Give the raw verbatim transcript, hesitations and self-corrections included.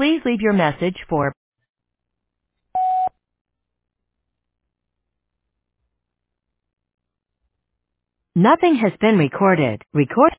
Please leave your message for Nothing has been recorded. Record